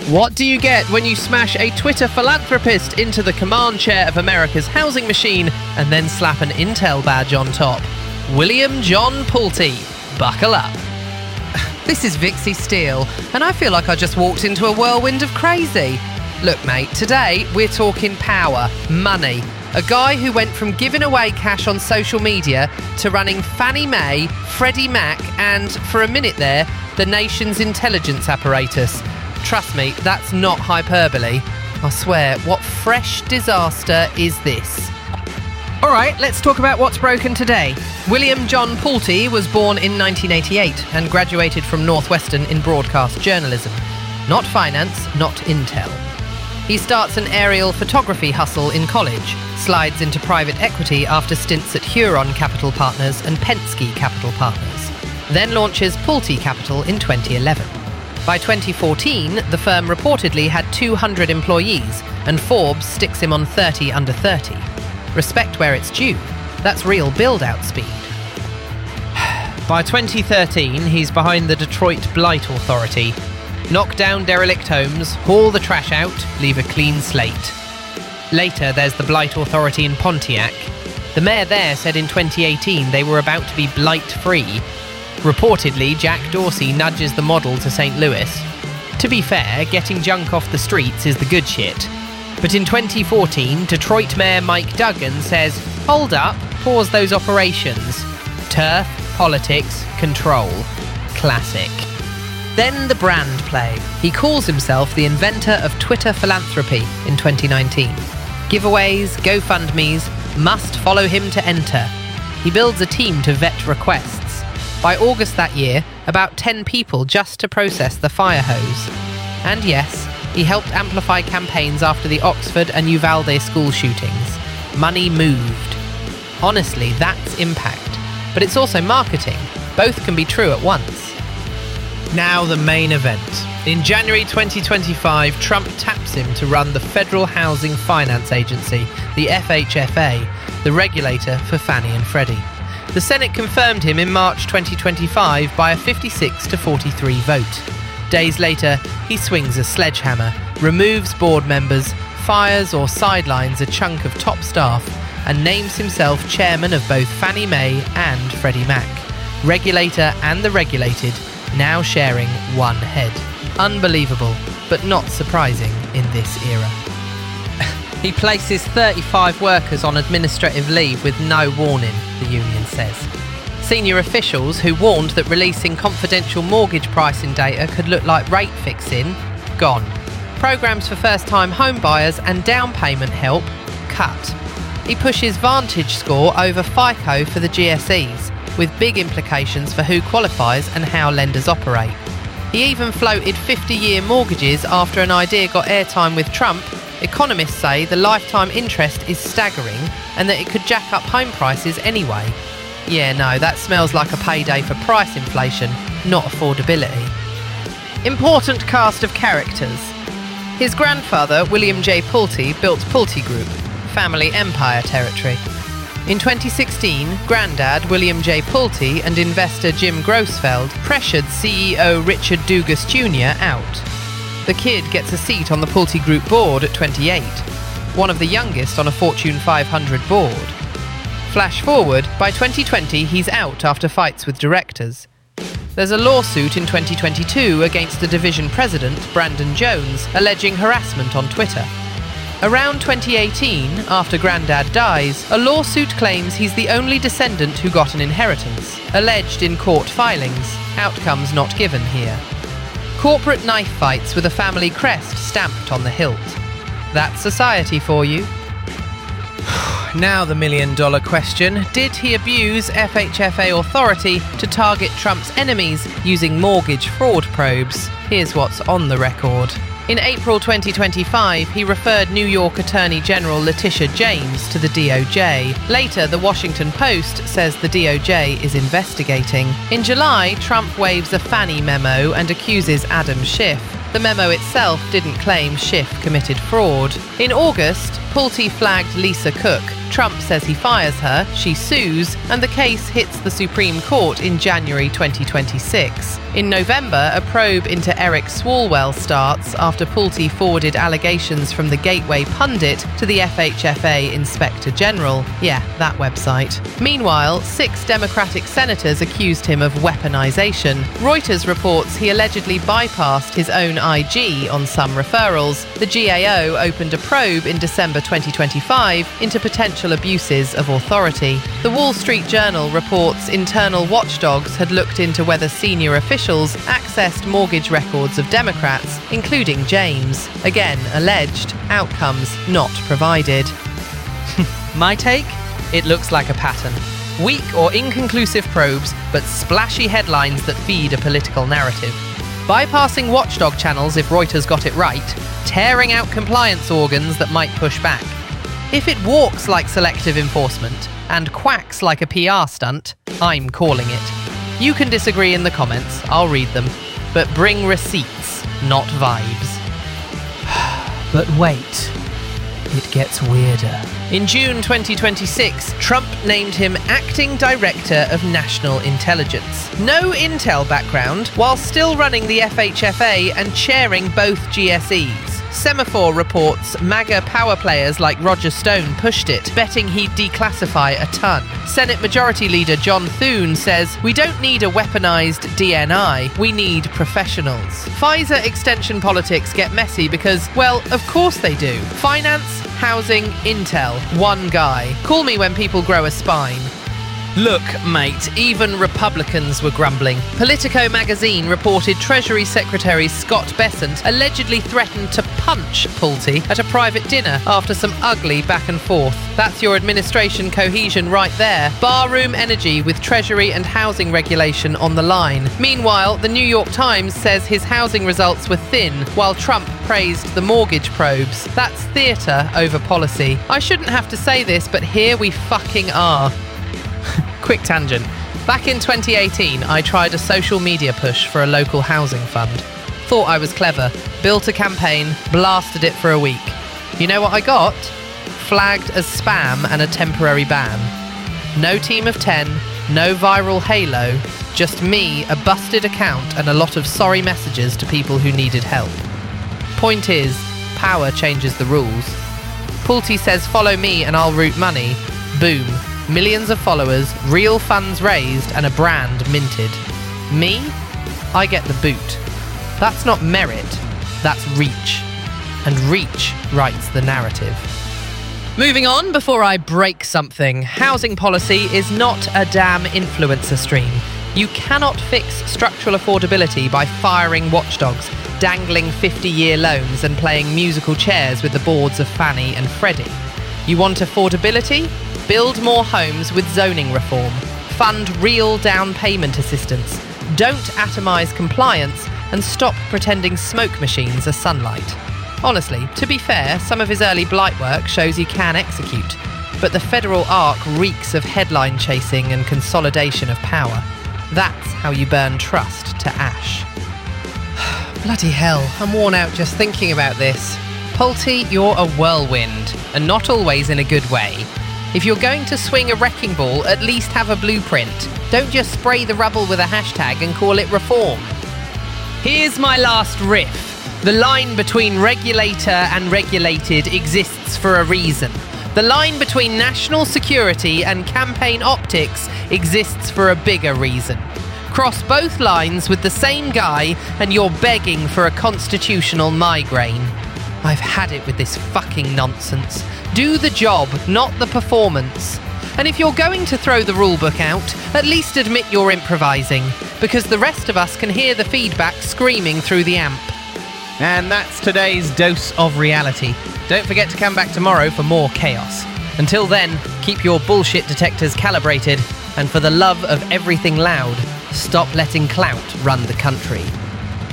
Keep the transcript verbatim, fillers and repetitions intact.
What do you get when you smash a Twitter philanthropist into the command chair of America's housing machine and then slap an Intel badge on top? William John Pulte. Buckle up. This is Vixie Steele, and I feel like I just walked into a whirlwind of crazy. Look, mate, today we're talking power, money. A guy who went from giving away cash on social media to running Fannie Mae, Freddie Mac, and, for a minute there, the nation's intelligence apparatus. Trust me, that's not hyperbole. I swear, what fresh disaster is this? All right, let's talk about what's broken today. William John Pulte was born in nineteen eighty-eight and graduated from Northwestern in broadcast journalism. Not finance, not Intel. He starts an aerial photography hustle in college, slides into private equity after stints at Huron Capital Partners and Penske Capital Partners, then launches Pulte Capital in twenty eleven. By twenty fourteen, the firm reportedly had two hundred employees, and Forbes sticks him on thirty under thirty. Respect where it's due. That's real build-out speed. By twenty thirteen, he's behind the Detroit Blight Authority. Knock down derelict homes, haul the trash out, leave a clean slate. Later, there's the Blight Authority in Pontiac. The mayor there said in twenty eighteen they were about to be blight-free. Reportedly, Jack Dorsey nudges the model to Saint Louis. To be fair, getting junk off the streets is the good shit. But in twenty fourteen, Detroit Mayor Mike Duggan says, hold up, pause those operations. Turf, politics, control. Classic. Then the brand play. He calls himself the inventor of Twitter philanthropy in twenty nineteen. Giveaways, GoFundMes, must follow him to enter. He builds a team to vet requests. By August that year, about ten people just to process the fire hose. And yes, he helped amplify campaigns after the Oxford and Uvalde school shootings. Money moved. Honestly, that's impact. But it's also marketing. Both can be true at once. Now the main event. In January twenty twenty-five, Trump taps him to run the Federal Housing Finance Agency, the F H F A, the regulator for Fannie and Freddie. The Senate confirmed him in March twenty twenty-five by a fifty-six to forty-three vote. Days later, he swings a sledgehammer, removes board members, fires or sidelines a chunk of top staff, and names himself chairman of both Fannie Mae and Freddie Mac. Regulator and the regulated, now sharing one head. Unbelievable, but not surprising in this era. He places thirty-five workers on administrative leave with no warning, the union says. Senior officials who warned that releasing confidential mortgage pricing data could look like rate fixing, gone. Programs for first-time home buyers and down payment help, cut. He pushes Vantage Score over FICO for the G S Es, with big implications for who qualifies and how lenders operate. He even floated fifty-year mortgages after an idea got airtime with Trump. Economists say the lifetime interest is staggering and that it could jack up home prices anyway. Yeah, no, that smells like a payday for price inflation, not affordability. Important cast of characters. His grandfather, William J. Pulte, built Pulte Group, family empire territory. In twenty sixteen, Grandad William J. Pulte and investor Jim Grossfeld pressured C E O Richard Dugas Junior out. The kid gets a seat on the Pulte Group board at twenty-eight, one of the youngest on a Fortune five hundred board. Flash forward, by twenty twenty he's out after fights with directors. There's a lawsuit in twenty twenty-two against the division president, Brandon Jones, alleging harassment on Twitter. Around twenty eighteen, after Grandad dies, a lawsuit claims he's the only descendant who got an inheritance, alleged in court filings, outcomes not given here. Corporate knife fights with a family crest stamped on the hilt. That's society for you. Now the million dollar question, did he abuse F H F A authority to target Trump's enemies using mortgage fraud probes? Here's what's on the record. In April twenty twenty-five, he referred New York Attorney General Letitia James to the D O J. Later, the Washington Post says the D O J is investigating. In July, Trump waves a Fannie memo and accuses Adam Schiff. The memo itself didn't claim Schiff committed fraud. In August, Pulte flagged Lisa Cook. Trump says he fires her, she sues, and the case hits the Supreme Court in January twenty twenty-six. In November, a probe into Eric Swalwell starts after Pulte forwarded allegations from the Gateway Pundit to the F H F A Inspector General. Yeah, that website. Meanwhile, six Democratic senators accused him of weaponization. Reuters reports he allegedly bypassed his own I G on some referrals. The G A O opened a probe in December twenty twenty-five into potential abuses of authority. The Wall Street Journal reports internal watchdogs had looked into whether senior officials accessed mortgage records of Democrats, including James. Again, alleged, outcomes not provided. My take? It looks like a pattern. Weak or inconclusive probes, but splashy headlines that feed a political narrative. Bypassing watchdog channels if Reuters got it right, tearing out compliance organs that might push back. If it walks like selective enforcement and quacks like a P R stunt, I'm calling it. You can disagree in the comments, I'll read them, but bring receipts, not vibes. But wait, it gets weirder. In June twenty twenty-six, Trump named him Acting Director of National Intelligence. No intel background, while still running the F H F A and chairing both G S Es. Semaphore reports MAGA power players like Roger Stone pushed it, betting he'd declassify a ton. Senate Majority Leader John Thune says, "We don't need a weaponized D N I, we need professionals." Pfizer extension politics get messy because, well, of course they do. Finance, housing, intel, one guy. Call me when people grow a spine. Look, mate, even Republicans were grumbling. Politico magazine reported Treasury Secretary Scott Bessent allegedly threatened to punch Pulte at a private dinner after some ugly back and forth. That's your administration cohesion right there. Barroom energy with Treasury and housing regulation on the line. Meanwhile, the New York Times says his housing results were thin, while Trump praised the mortgage probes. That's theatre over policy. I shouldn't have to say this, but here we fucking are. Quick tangent. Back in twenty eighteen, I tried a social media push for a local housing fund. Thought I was clever, built a campaign, blasted it for a week. You know what I got? Flagged as spam and a temporary ban. No team of ten, no viral halo, just me, a busted account and a lot of sorry messages to people who needed help. Point is, power changes the rules. Pulte says follow me and I'll route money. Boom. Millions of followers, real funds raised, and a brand minted. Me? I get the boot. That's not merit, that's reach. And reach writes the narrative. Moving on before I break something, housing policy is not a damn influencer stream. You cannot fix structural affordability by firing watchdogs, dangling fifty-year loans and playing musical chairs with the boards of Fannie and Freddie. You want affordability? Build more homes with zoning reform. Fund real down payment assistance. Don't atomise compliance and stop pretending smoke machines are sunlight. Honestly, to be fair, some of his early blight work shows he can execute, but the federal arc reeks of headline chasing and consolidation of power. That's how you burn trust to ash. Bloody hell, I'm worn out just thinking about this. Pulte, you're a whirlwind, and not always in a good way. If you're going to swing a wrecking ball, at least have a blueprint. Don't just spray the rubble with a hashtag and call it reform. Here's my last riff. The line between regulator and regulated exists for a reason. The line between national security and campaign optics exists for a bigger reason. Cross both lines with the same guy and you're begging for a constitutional migraine. I've had it with this fucking nonsense. Do the job, not the performance. And if you're going to throw the rulebook out, at least admit you're improvising, because the rest of us can hear the feedback screaming through the amp. And that's today's dose of reality. Don't forget to come back tomorrow for more chaos. Until then, keep your bullshit detectors calibrated, and for the love of everything loud, stop letting clout run the country.